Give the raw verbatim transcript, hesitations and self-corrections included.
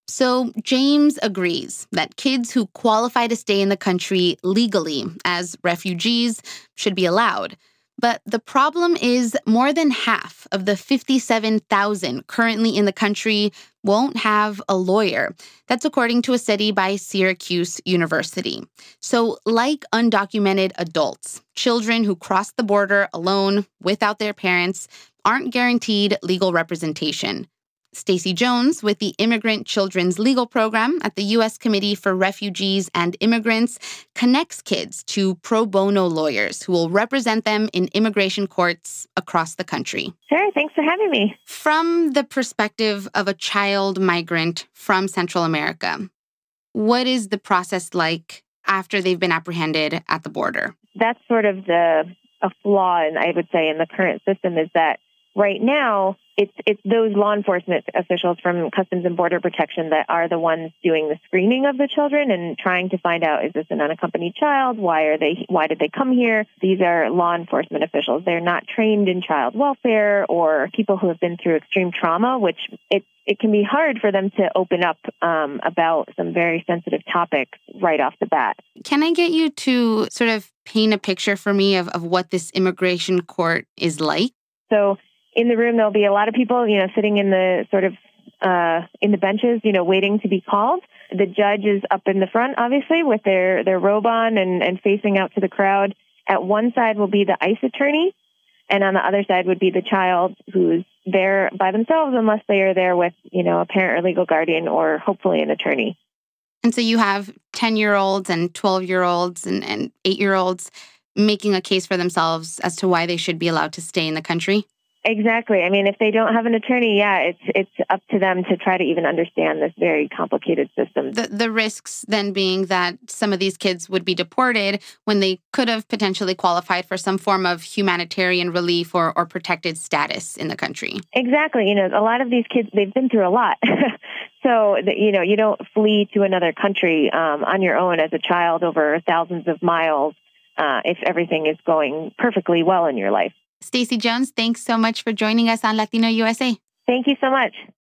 So James agrees that kids who qualify to stay in the country legally as refugees should be allowed. But the problem is more than half of the fifty-seven thousand currently in the country won't have a lawyer. That's according to a study by Syracuse University. So like undocumented adults, children who cross the border alone without their parents aren't guaranteed legal representation. Stacey Jones with the Immigrant Children's Legal Program at the U S Committee for Refugees and Immigrants connects kids to pro bono lawyers who will represent them in immigration courts across the country. Sure, thanks for having me. From the perspective of a child migrant from Central America, what is the process like after they've been apprehended at the border? That's sort of the a flaw, in, I would say, in the current system is that right now, it's it's those law enforcement officials from Customs and Border Protection that are the ones doing the screening of the children and trying to find out, is this an unaccompanied child? Why are they? Why did they come here? These are law enforcement officials. They're not trained in child welfare or people who have been through extreme trauma, which it it can be hard for them to open up um, about some very sensitive topics right off the bat. Can I get you to sort of paint a picture for me of, of what this immigration court is like? So in the room, there'll be a lot of people, you know, sitting in the sort of uh, in the benches, you know, waiting to be called. The judge is up in the front, obviously, with their, their robe on and, and facing out to the crowd. At one side will be the ICE attorney, and on the other side would be the child who's there by themselves, unless they are there with, you know, a parent or legal guardian or hopefully an attorney. And so you have ten-year-olds and twelve-year-olds and, and eight-year-olds making a case for themselves as to why they should be allowed to stay in the country? Exactly. I mean, if they don't have an attorney, yeah, it's it's up to them to try to even understand this very complicated system. The, the risks then being that some of these kids would be deported when they could have potentially qualified for some form of humanitarian relief or, or protected status in the country. Exactly. You know, a lot of these kids, they've been through a lot. So, that, you know, you don't flee to another country um, on your own as a child over thousands of miles uh, if everything is going perfectly well in your life. Stacey Jones, thanks so much for joining us on Latino U S A. Thank you so much.